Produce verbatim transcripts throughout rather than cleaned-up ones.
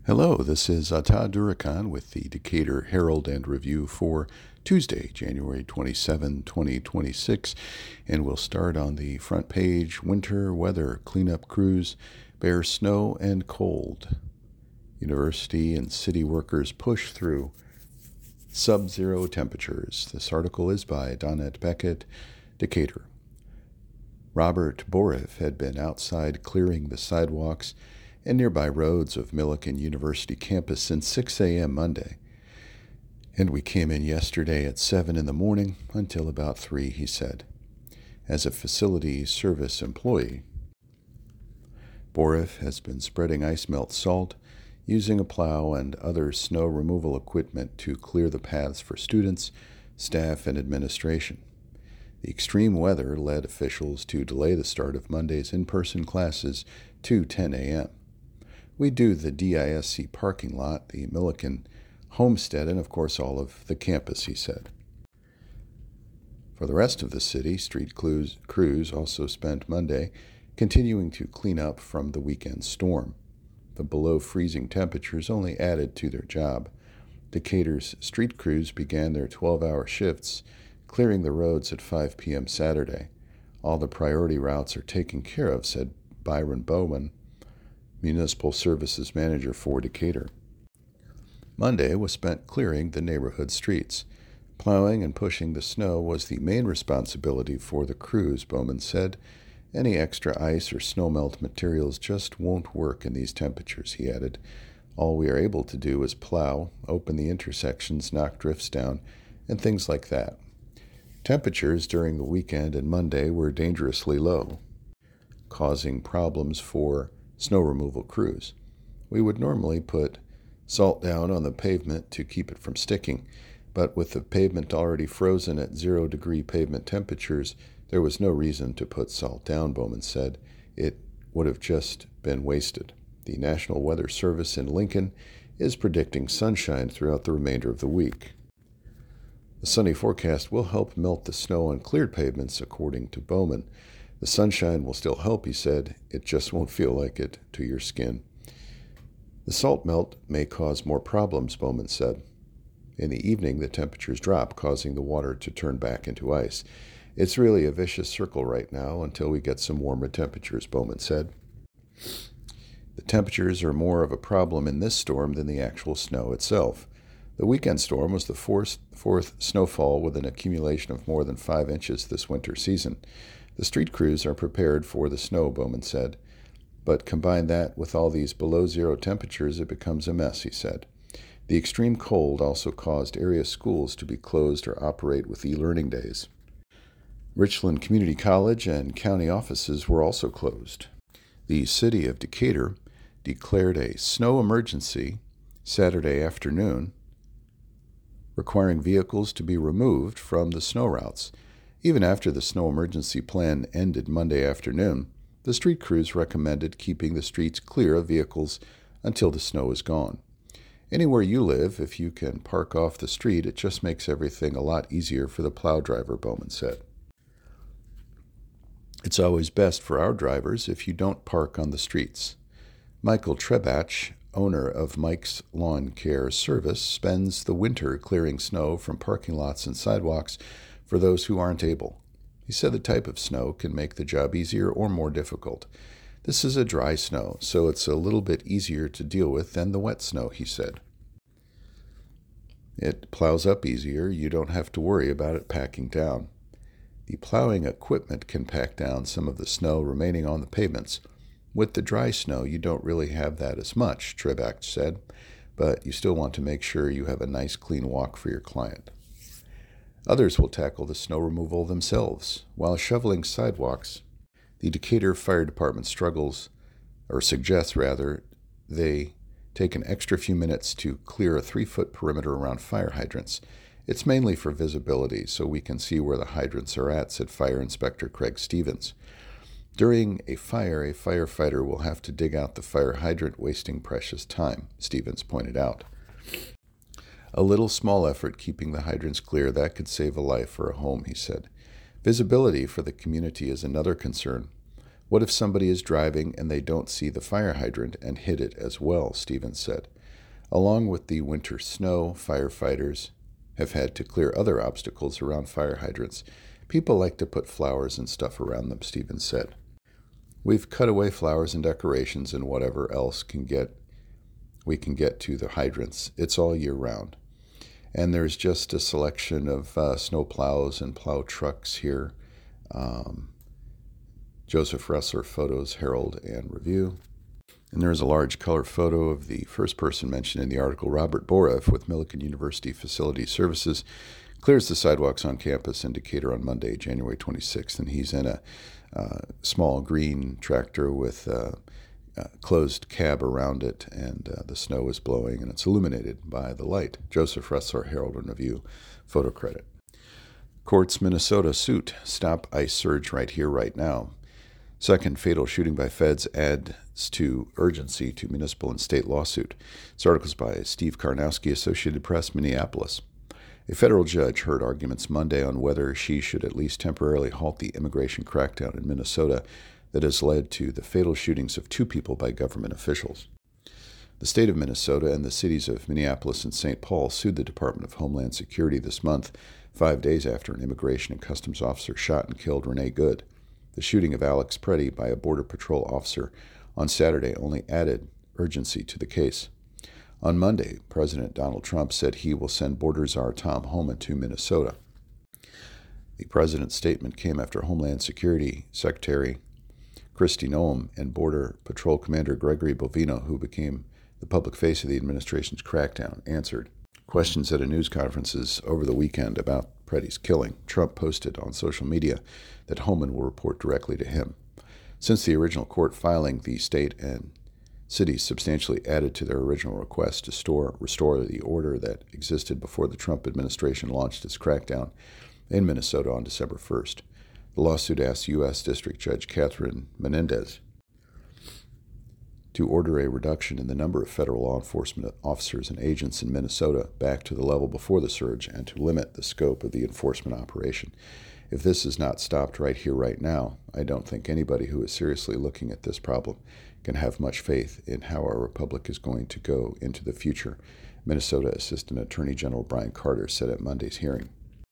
Hello, this is Ata Durakan with the Decatur Herald and Review for Tuesday, January twenty-seventh, twenty twenty-six, and we'll start on the front page. Winter weather cleanup crews bear snow and cold. University and city workers push through sub-zero temperatures. This article is by Donette Beckett, Decatur. Robert Borev had been outside clearing the sidewalks and nearby roads of Millikan University campus since six a.m. Monday. And we came in yesterday at seven in the morning until about three, he said. As a facility service employee, Borev has been spreading ice melt salt, using a plow and other snow removal equipment to clear the paths for students, staff, and administration. The extreme weather led officials to delay the start of Monday's in-person classes to ten a.m. We do the D I S C parking lot, the Millikan homestead, and of course all of the campus, he said. For the rest of the city, street crews, crews also spent Monday continuing to clean up from the weekend storm. The below-freezing temperatures only added to their job. Decatur's street crews began their twelve-hour shifts, clearing the roads at five p.m. Saturday. All the priority routes are taken care of, said Byron Bowman, Municipal Services Manager for Decatur. Monday was spent clearing the neighborhood streets. Plowing and pushing the snow was the main responsibility for the crews, Bowman said. Any extra ice or snowmelt materials just won't work in these temperatures, he added. All we are able to do is plow, open the intersections, knock drifts down, and things like that. Temperatures during the weekend and Monday were dangerously low, causing problems for snow removal crews. We would normally put salt down on the pavement to keep it from sticking, but with the pavement already frozen at zero-degree pavement temperatures, there was no reason to put salt down, Bowman said. It would have just been wasted. The National Weather Service in Lincoln is predicting sunshine throughout the remainder of the week. The sunny forecast will help melt the snow on cleared pavements, according to Bowman. The sunshine will still help, he said. It just won't feel like it to your skin. The salt melt may cause more problems, Bowman said. In the evening, the temperatures drop, causing the water to turn back into ice. It's really a vicious circle right now until we get some warmer temperatures, Bowman said. The temperatures are more of a problem in this storm than the actual snow itself. The weekend storm was the fourth, fourth snowfall with an accumulation of more than five inches this winter season. The street crews are prepared for the snow, Bowman said. But combine that with all these below-zero temperatures, it becomes a mess, he said. The extreme cold also caused area schools to be closed or operate with e-learning days. Richland Community College and county offices were also closed. The city of Decatur declared a snow emergency Saturday afternoon, requiring vehicles to be removed from the snow routes. Even after the snow emergency plan ended Monday afternoon, the street crews recommended keeping the streets clear of vehicles until the snow is gone. Anywhere you live, if you can park off the street, it just makes everything a lot easier for the plow driver, Bowman said. It's always best for our drivers if you don't park on the streets. Michael Trebach, owner of Mike's Lawn Care Service, spends the winter clearing snow from parking lots and sidewalks for those who aren't able. He said the type of snow can make the job easier or more difficult. This is a dry snow, so it's a little bit easier to deal with than the wet snow, he said. It plows up easier. You don't have to worry about it packing down. The plowing equipment can pack down some of the snow remaining on the pavements. With the dry snow, you don't really have that as much, Trebach said, but you still want to make sure you have a nice clean walk for your client. Others will tackle the snow removal themselves. While shoveling sidewalks, the Decatur Fire Department struggles, or suggests rather, they take an extra few minutes to clear a three-foot perimeter around fire hydrants. It's mainly for visibility, so we can see where the hydrants are at, said Fire Inspector Craig Stevens. During a fire, a firefighter will have to dig out the fire hydrant, wasting precious time, Stevens pointed out. A little small effort keeping the hydrants clear, that could save a life or a home, he said. Visibility for the community is another concern. What if somebody is driving and they don't see the fire hydrant and hit it as well, Stevens said. Along with the winter snow, firefighters have had to clear other obstacles around fire hydrants. People like to put flowers and stuff around them, Stevens said. We've cut away flowers and decorations and whatever else can get we can get to the hydrants. It's all year round. And there's just a selection of uh, snow plows and plow trucks here. Um, Joseph Ressler, Photos, Herald, and Review. And there is a large color photo of the first person mentioned in the article, Robert Borev with Millikan University Facility Services, clears the sidewalks on campus in Decatur on Monday, January twenty-sixth, and he's in a uh, small green tractor with a, a closed cab around it, and uh, the snow is blowing, and it's illuminated by the light. Joseph Ressler, Herald and Review, photo credit. Courts Minnesota suit, stop ICE surge right here, right now. Second fatal shooting by feds adds to urgency to municipal and state lawsuit. This article is by Steve Karnowski, Associated Press, Minneapolis. A federal judge heard arguments Monday on whether she should at least temporarily halt the immigration crackdown in Minnesota that has led to the fatal shootings of two people by government officials. The state of Minnesota and the cities of Minneapolis and Saint Paul sued the Department of Homeland Security this month, five days after an immigration and customs officer shot and killed Renee Good. The shooting of Alex Preddy by a Border Patrol officer on Saturday only added urgency to the case. On Monday, President Donald Trump said he will send Border Czar Tom Homan to Minnesota. The president's statement came after Homeland Security Secretary Kristi Noem and Border Patrol Commander Gregory Bovino, who became the public face of the administration's crackdown, answered questions at a news conference over the weekend about Preddy's killing. Trump posted on social media that Homan will report directly to him. Since the original court filing, the state and cities substantially added to their original request to store, restore the order that existed before the Trump administration launched its crackdown in Minnesota on December first. The lawsuit asks U S District Judge Catherine Menendez to order a reduction in the number of federal law enforcement officers and agents in Minnesota back to the level before the surge and to limit the scope of the enforcement operation. If this is not stopped right here, right now, I don't think anybody who is seriously looking at this problem can have much faith in how our republic is going to go into the future, Minnesota Assistant Attorney General Brian Carter said at Monday's hearing.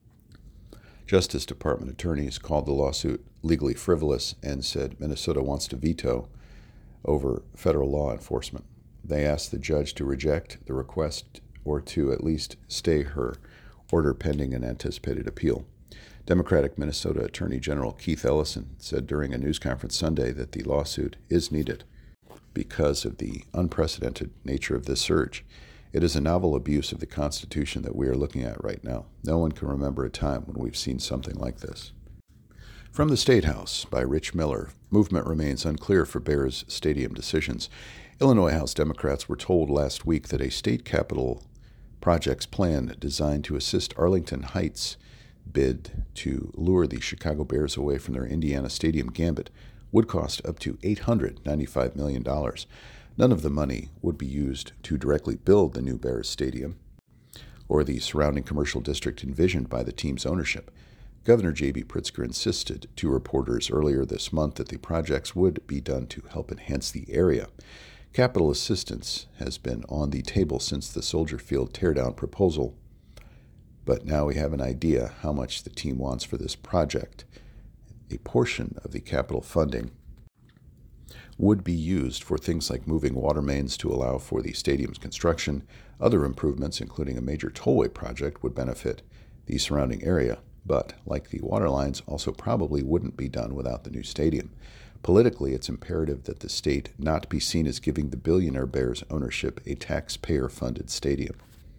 Justice Department attorneys called the lawsuit legally frivolous and said Minnesota wants to veto over federal law enforcement. They asked the judge to reject the request or to at least stay her order pending an anticipated appeal. Democratic Minnesota Attorney General Keith Ellison said during a news conference Sunday that the lawsuit is needed because of the unprecedented nature of this surge. It is a novel abuse of the Constitution that we are looking at right now. No one can remember a time when we've seen something like this. From the State House by Rich Miller, movement remains unclear for Bears stadium decisions. Illinois House Democrats were told last week that a state capitol project's plan designed to assist Arlington Heights bid to lure the Chicago Bears away from their Indiana Stadium gambit would cost up to eight hundred ninety-five million dollars. None of the money would be used to directly build the new Bears stadium or the surrounding commercial district envisioned by the team's ownership. Governor J B Pritzker insisted to reporters earlier this month that the projects would be done to help enhance the area. Capital assistance has been on the table since the Soldier Field teardown proposal, but now we have an idea how much the team wants for this project. A portion of the capital funding would be used for things like moving water mains to allow for the stadium's construction. Other improvements, including a major tollway project, would benefit the surrounding area, but, like the water lines, also probably wouldn't be done without the new stadium. Politically, it's imperative that the state not be seen as giving the billionaire Bears ownership a taxpayer-funded stadium.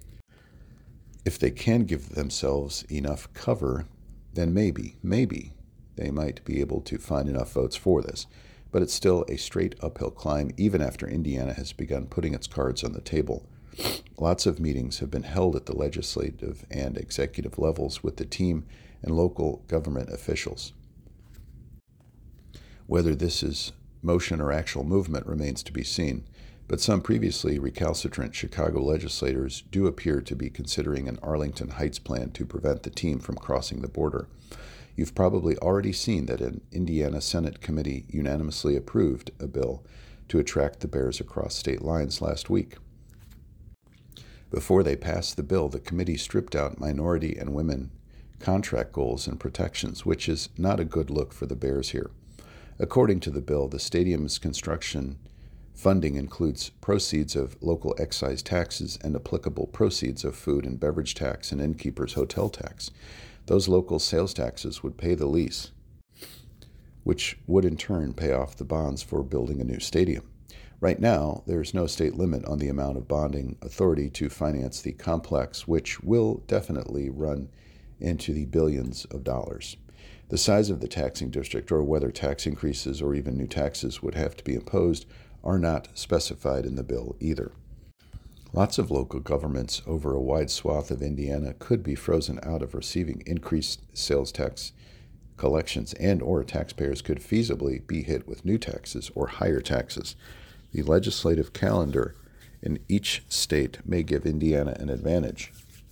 If they can give themselves enough cover, then maybe, maybe they might be able to find enough votes for this. But it's still a straight uphill climb, even after Indiana has begun putting its cards on the table. Lots of meetings have been held at the legislative and executive levels with the team and local government officials. Whether this is motion or actual movement remains to be seen, but some previously recalcitrant Chicago legislators do appear to be considering an Arlington Heights plan to prevent the team from crossing the border. You've probably already seen that an Indiana Senate committee unanimously approved a bill to attract the bears across state lines last week. Before they passed the bill, the committee stripped out minority and women contract goals and protections, which is not a good look for the bears here. According to the bill, the stadium's construction funding includes proceeds of local excise taxes and applicable proceeds of food and beverage tax and innkeeper's hotel tax. Those local sales taxes would pay the lease, which would in turn pay off the bonds for building a new stadium. Right now, there is no state limit on the amount of bonding authority to finance the complex, which will definitely run into the billions of dollars. The size of the taxing district, or whether tax increases or even new taxes would have to be imposed, are not specified in the bill either. Lots of local governments over a wide swath of Indiana could be frozen out of receiving increased sales tax collections, and or taxpayers could feasibly be hit with new taxes or higher taxes. The legislative calendar in each state may give Indiana an advantage.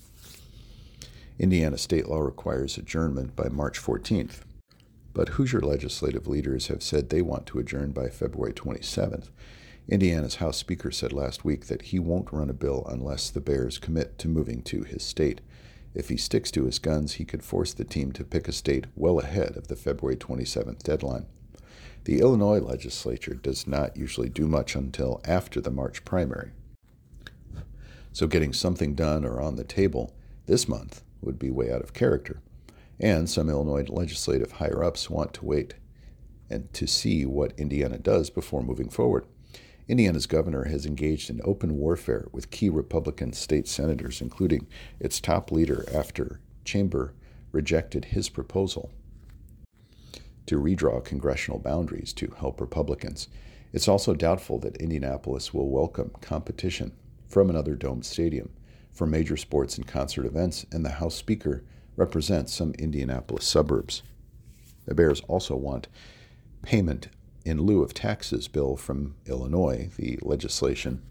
Indiana state law requires adjournment by March fourteenth, but Hoosier legislative leaders have said they want to adjourn by February twenty-seventh. Indiana's House Speaker said last week that he won't run a bill unless the Bears commit to moving to his state. If he sticks to his guns, he could force the team to pick a state well ahead of the February twenty-seventh deadline. The Illinois legislature does not usually do much until after the March primary. So getting something done or on the table this month would be way out of character. And some Illinois legislative higher-ups want to wait and to see what Indiana does before moving forward. Indiana's governor has engaged in open warfare with key Republican state senators, including its top leader, after Chamber rejected his proposal to redraw congressional boundaries to help Republicans. It's also doubtful that Indianapolis will welcome competition from another domed stadium for major sports and concert events, and the House Speaker represents some Indianapolis suburbs. The Bears also want payment in lieu of taxes bill from Illinois. The legislation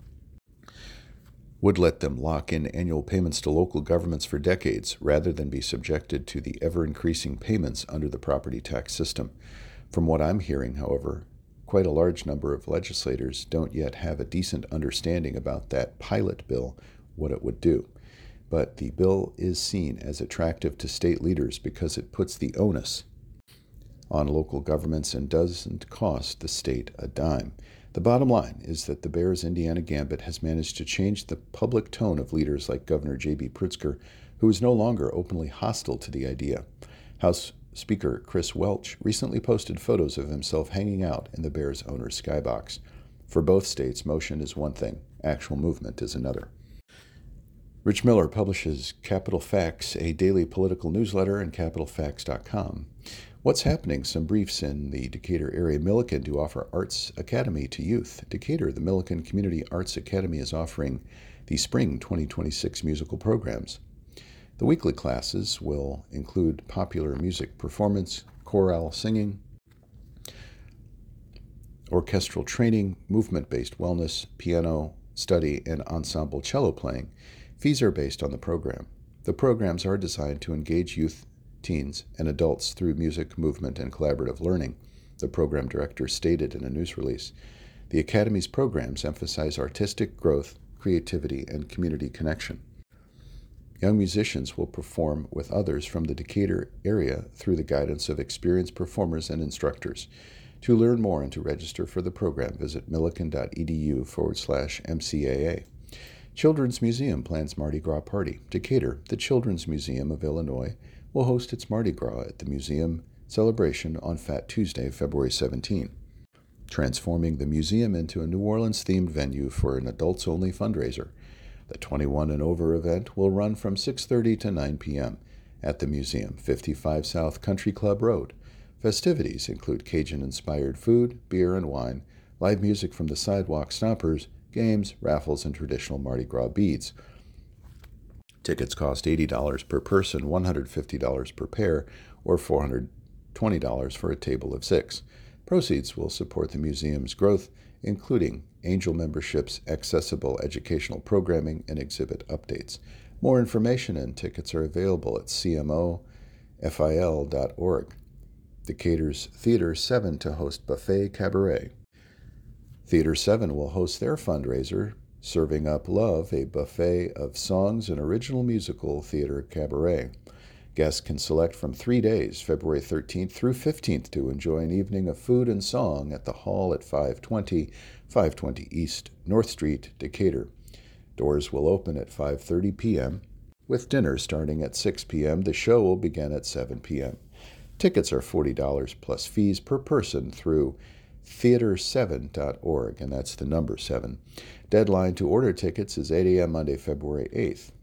would let them lock in annual payments to local governments for decades rather than be subjected to the ever-increasing payments under the property tax system. From what I'm hearing, however, quite a large number of legislators don't yet have a decent understanding about that pilot bill, what it would do. But the bill is seen as attractive to state leaders because it puts the onus on local governments and doesn't cost the state a dime. The bottom line is that the Bears' Indiana Gambit has managed to change the public tone of leaders like Governor J B Pritzker, who is no longer openly hostile to the idea. House Speaker Chris Welch recently posted photos of himself hanging out in the Bears' owner's skybox. For both states, motion is one thing, actual movement is another. Rich Miller publishes Capital Facts, a daily political newsletter, in capital facts dot com. What's happening? Some briefs in the Decatur area. Milliken to offer Arts Academy to youth. Decatur, the Milliken Community Arts Academy is offering the spring twenty twenty-six musical programs. The weekly classes will include popular music performance, chorale singing, orchestral training, movement-based wellness, piano study, and ensemble cello playing. Fees are based on the program. The programs are designed to engage youth, teens, and adults through music, movement, and collaborative learning, the program director stated in a news release. The Academy's programs emphasize artistic growth, creativity, and community connection. Young musicians will perform with others from the Decatur area through the guidance of experienced performers and instructors. To learn more and to register for the program, visit milliken.edu forward slash MCAA. Children's Museum plans Mardi Gras party. Decatur, the Children's Museum of Illinois, will host its Mardi Gras at the museum celebration on Fat Tuesday, February seventeenth, transforming the museum into a New Orleans-themed venue for an adults-only fundraiser. The twenty-one and over event will run from six thirty to nine p.m. at the museum, fifty-five South Country Club Road. Festivities include Cajun-inspired food, beer, and wine, live music from the Sidewalk Stompers, games, raffles, and traditional Mardi Gras beads. Tickets cost eighty dollars per person, one hundred fifty dollars per pair, or four hundred twenty dollars for a table of six. Proceeds will support the museum's growth, including angel memberships, accessible educational programming, and exhibit updates. More information and tickets are available at C M O F I L dot org. Decatur's Theater seven to host Buffet Cabaret. Theater seven will host their fundraiser, Serving Up Love, a buffet of songs and original musical theater cabaret. Guests can select from three days, February thirteenth through fifteenth, to enjoy an evening of food and song at the Hall at five twenty, five twenty East North Street, Decatur. Doors will open at five thirty p.m. With dinner starting at six p.m. The show will begin at seven p.m. Tickets are forty dollars plus fees per person through theater seven dot org, and that's the number seven. Deadline to order tickets is eight a.m. Monday, February eighth.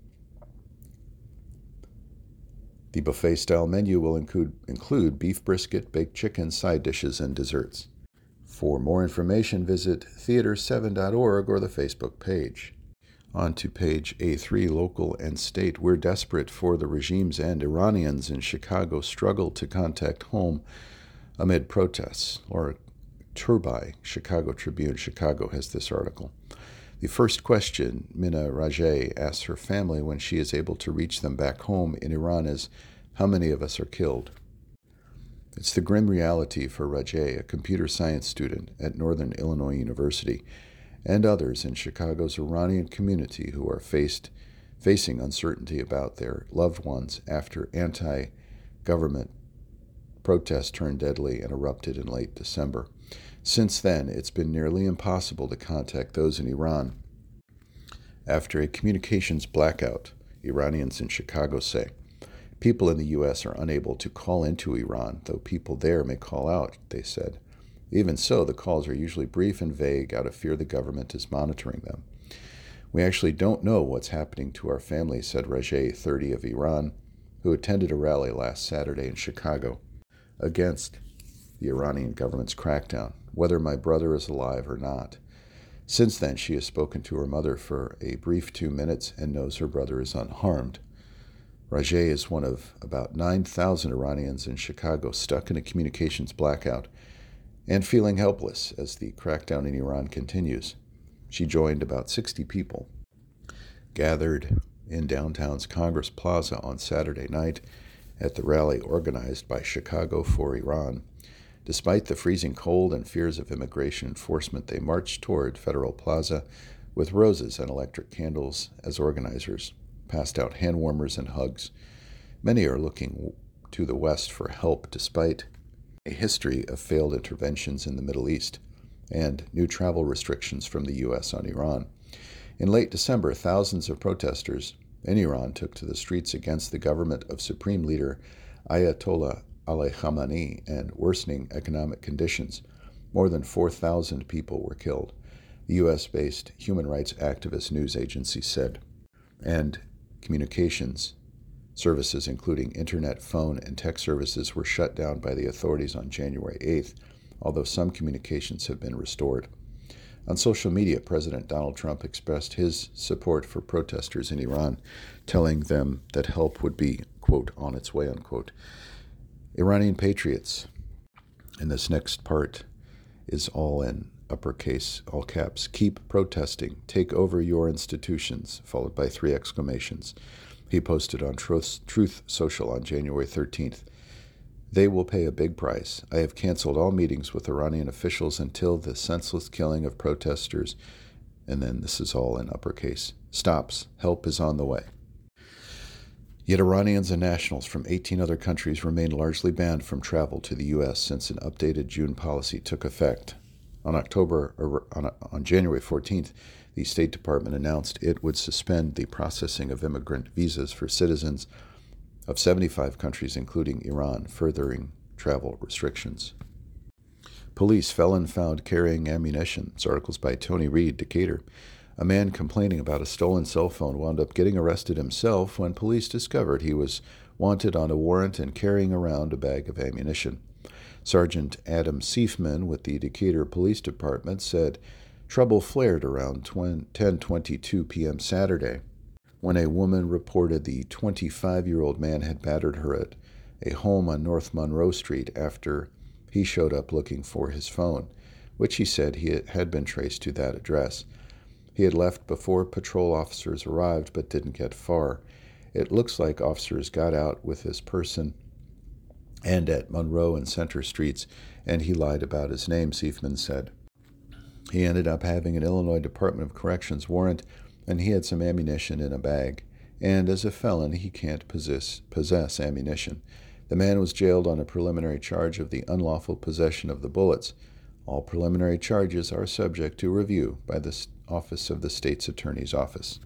The buffet-style menu will include, include beef brisket, baked chicken, side dishes, and desserts. For more information, visit theater seven dot org or the Facebook page. On to page A three, local and state. We're desperate for the regime's end. Iranians in Chicago struggle to contact home amid protests. Laura Turbai, Chicago Tribune, Chicago, has this article. The first question Mina Rajeh asks her family when she is able to reach them back home in Iran is, how many of us are killed? It's the grim reality for Rajeh, a computer science student at Northern Illinois University, and others in Chicago's Iranian community who are faced, facing uncertainty about their loved ones after anti-government protests turned deadly and erupted in late December. Since then, it's been nearly impossible to contact those in Iran. After a communications blackout, Iranians in Chicago say, people in the U S are unable to call into Iran, though people there may call out, they said. Even so, the calls are usually brief and vague out of fear the government is monitoring them. We actually don't know what's happening to our family, said Rajeh, thirty, of Iran, who attended a rally last Saturday in Chicago against the Iranian government's crackdown, whether my brother is alive or not. Since then, she has spoken to her mother for a brief two minutes and knows her brother is unharmed. Rajeh is one of about nine thousand Iranians in Chicago stuck in a communications blackout and feeling helpless as the crackdown in Iran continues. She joined about sixty people gathered in downtown's Congress Plaza on Saturday night at the rally organized by Chicago for Iran. Despite the freezing cold and fears of immigration enforcement, they marched toward Federal Plaza with roses and electric candles as organizers passed out hand warmers and hugs. Many are looking to the West for help despite a history of failed interventions in the Middle East and new travel restrictions from the U S on Iran. In late December, thousands of protesters in Iran took to the streets against the government of Supreme Leader Ayatollah Ali Khamenei and worsening economic conditions. More than four thousand people were killed, the U S-based human rights activist news agency said. And communications services, including internet, phone, and text services, were shut down by the authorities on January eighth, although some communications have been restored. On social media, President Donald Trump expressed his support for protesters in Iran, telling them that help would be, quote, on its way, unquote. Iranian patriots, and this next part is all in uppercase, all caps, keep protesting, take over your institutions, followed by three exclamations. He posted on Truth, Truth Social on January thirteenth. They will pay a big price. I have canceled all meetings with Iranian officials until the senseless killing of protesters, and then this is all in uppercase, stops. Help is on the way. Yet Iranians and nationals from eighteen other countries remain largely banned from travel to the U S since an updated June policy took effect. On October, or on, on January fourteenth, the State Department announced it would suspend the processing of immigrant visas for citizens of seventy-five countries, including Iran, furthering travel restrictions. Police felon found carrying ammunition. It's articles by Tony Reed, Decatur. A man complaining about a stolen cell phone wound up getting arrested himself when police discovered he was wanted on a warrant and carrying around a bag of ammunition. Sergeant Adam Seifman with the Decatur Police Department said trouble flared around ten twenty-two p.m. Saturday when a woman reported the twenty-five-year-old man had battered her at a home on North Monroe Street after he showed up looking for his phone, which he said he had been traced to that address. He had left before patrol officers arrived but didn't get far. It looks like officers got out with this person and at Monroe and Center Streets, and he lied about his name, Siefman said. He ended up having an Illinois Department of Corrections warrant, and he had some ammunition in a bag. And as a felon, he can't possess, possess ammunition. The man was jailed on a preliminary charge of the unlawful possession of the bullets. All preliminary charges are subject to review by the Office of the State's Attorney's Office.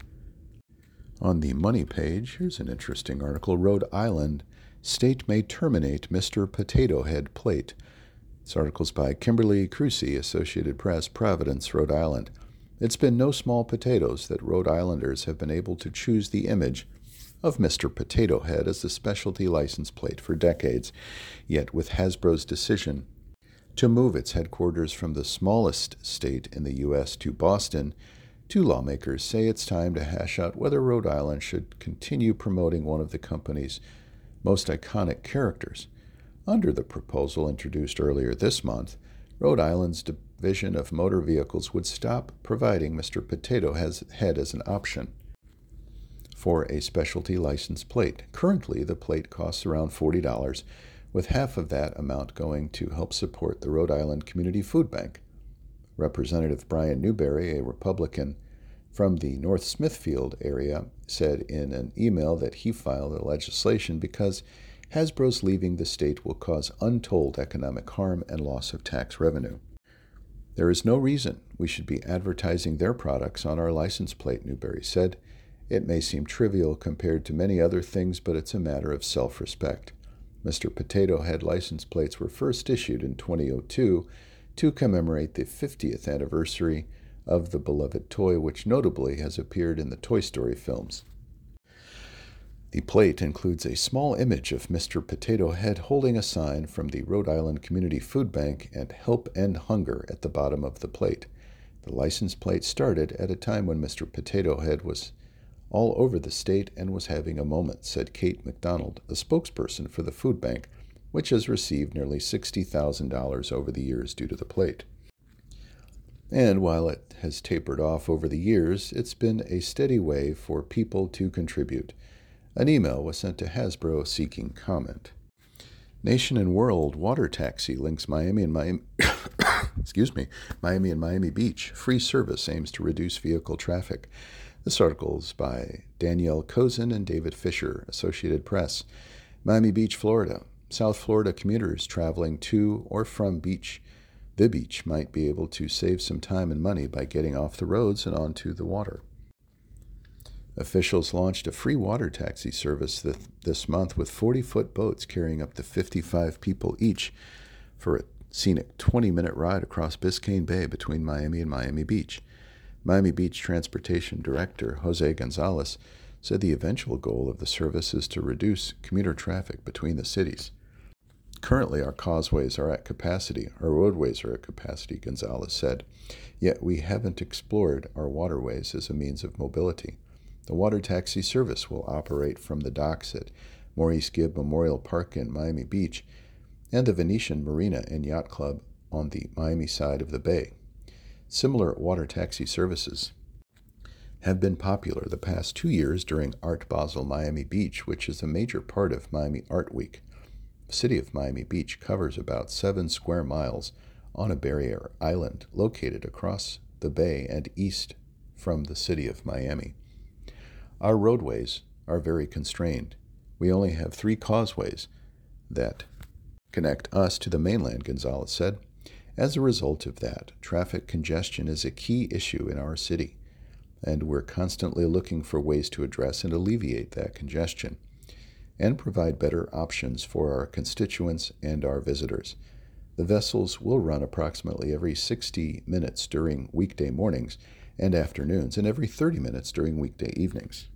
On the money page, here's an interesting article. Rhode Island, state may terminate Mister Potato Head plate. This article's by Kimberly Crucy, Associated Press, Providence, Rhode Island. It's been no small potatoes that Rhode Islanders have been able to choose the image of Mister Potato Head as the specialty license plate for decades. Yet with Hasbro's decision to move its headquarters from the smallest state in the U S to Boston, two lawmakers say it's time to hash out whether Rhode Island should continue promoting one of the company's most iconic characters. Under the proposal introduced earlier this month, Rhode Island's Division of Motor Vehicles would stop providing Mister Potato Head as an option for a specialty license plate. Currently, the plate costs around forty dollars, with half of that amount going to help support the Rhode Island Community Food Bank. Representative Brian Newberry, a Republican from the North Smithfield area, said in an email that he filed the legislation because Hasbro's leaving the state will cause untold economic harm and loss of tax revenue. There is no reason we should be advertising their products on our license plate, Newberry said. It may seem trivial compared to many other things, but it's a matter of self-respect. Mister Potato Head license plates were first issued in two thousand two to commemorate the fiftieth anniversary of the beloved toy, which notably has appeared in the Toy Story films. The plate includes a small image of Mister Potato Head holding a sign from the Rhode Island Community Food Bank and Help End Hunger at the bottom of the plate. The license plate started at a time when Mister Potato Head was all over the state and was having a moment, said Kate McDonald, a spokesperson for the food bank, which has received nearly sixty thousand dollars over the years due to the plate. And while it has tapered off over the years, it's been a steady way for people to contribute. An email was sent to Hasbro seeking comment. Nation and World Water Taxi links Miami and Miami, excuse me, Miami and Miami Beach. Free service aims to reduce vehicle traffic. This article is by Danielle Cozen and David Fisher, Associated Press. Miami Beach, Florida. South Florida commuters traveling to or from beach, the beach might be able to save some time and money by getting off the roads and onto the water. Officials launched a free water taxi service th- this month with forty-foot boats carrying up to fifty-five people each for a scenic twenty-minute ride across Biscayne Bay between Miami and Miami Beach. Miami Beach Transportation Director Jose Gonzalez said the eventual goal of the service is to reduce commuter traffic between the cities. Currently, our causeways are at capacity, our roadways are at capacity, Gonzalez said, yet we haven't explored our waterways as a means of mobility. The water taxi service will operate from the docks at Maurice Gibb Memorial Park in Miami Beach and the Venetian Marina and Yacht Club on the Miami side of the bay. Similar water taxi services have been popular the past two years during Art Basel Miami Beach, which is a major part of Miami Art Week. The city of Miami Beach covers about seven square miles on a barrier island located across the bay and east from the city of Miami. Our roadways are very constrained. We only have three causeways that connect us to the mainland, Gonzalez said. As a result of that, traffic congestion is a key issue in our city, and we're constantly looking for ways to address and alleviate that congestion and provide better options for our constituents and our visitors. The vessels will run approximately every sixty minutes during weekday mornings and afternoons, and every thirty minutes during weekday evenings.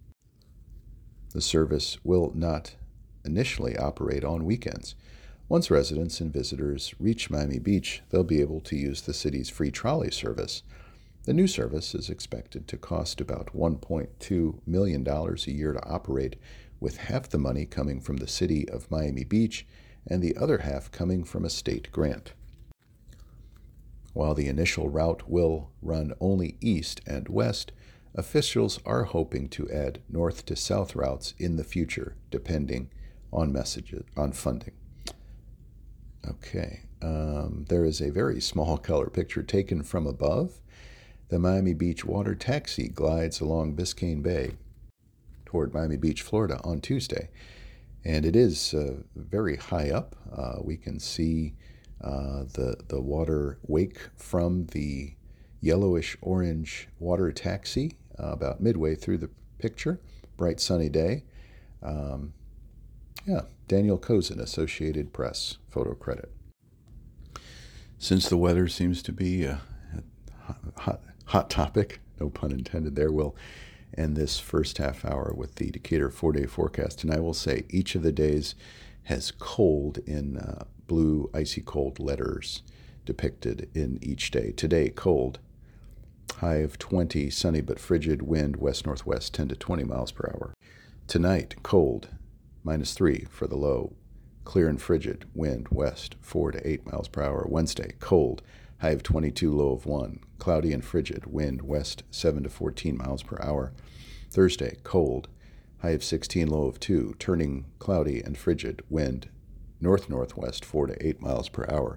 The service will not initially operate on weekends. Once residents and visitors reach Miami Beach, they'll be able to use the city's free trolley service. The new service is expected to cost about one point two million dollars a year to operate, with half the money coming from the city of Miami Beach and the other half coming from a state grant. While the initial route will run only east and west, officials are hoping to add north to south routes in the future, depending on messages on funding. Okay, um, there is a very small color picture taken from above. The Miami Beach water taxi glides along Biscayne Bay toward Miami Beach, Florida on Tuesday. And it is uh, very high up. Uh, we can see uh, the, the water wake from the yellowish orange water taxi uh, about midway through the picture. Bright sunny day. Um, yeah, Daniel Kozin, Associated Press, photo credit. Since the weather seems to be a hot, hot topic, no pun intended there, we'll end this first half hour with the Decatur four-day forecast. And I will say each of the days has cold in uh, blue, icy cold letters depicted in each day. Today, cold, high of twenty, sunny but frigid, wind west-northwest ten to twenty miles per hour. Tonight, cold, minus three for the low, clear and frigid, wind west four to eight miles per hour. Wednesday, cold, high of twenty-two, low of one, cloudy and frigid, wind west seven to fourteen miles per hour. Thursday, cold, high of sixteen, low of two, turning cloudy and frigid, wind north-northwest four to eight miles per hour.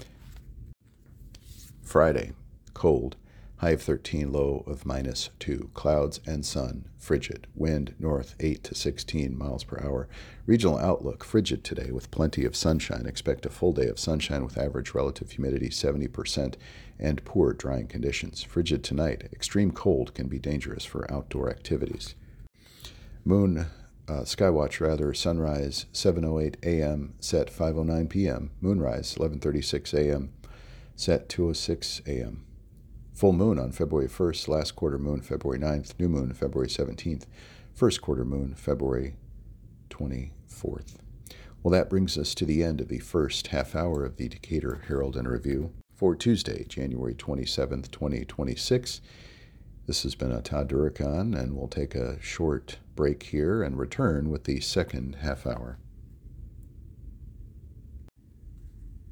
Friday, cold, high of thirteen, low of minus two, clouds and sun, frigid, wind north eight to sixteen miles per hour. Regional outlook, frigid today with plenty of sunshine. Expect a full day of sunshine with average relative humidity seventy percent and poor drying conditions. Frigid tonight, extreme cold can be dangerous for outdoor activities. Moon, uh, Skywatch rather, sunrise seven oh eight a.m., set five oh nine p.m., moonrise eleven thirty-six a.m., set two oh six a.m. Full moon on February first, last quarter moon February ninth, new moon February seventeenth, first quarter moon February twenty-fourth. Well, that brings us to the end of the first half hour of the Decatur Herald and Review for Tuesday, January twenty-seventh, twenty twenty-six. This has been Todd Durakan, and we'll take a short break here and return with the second half hour.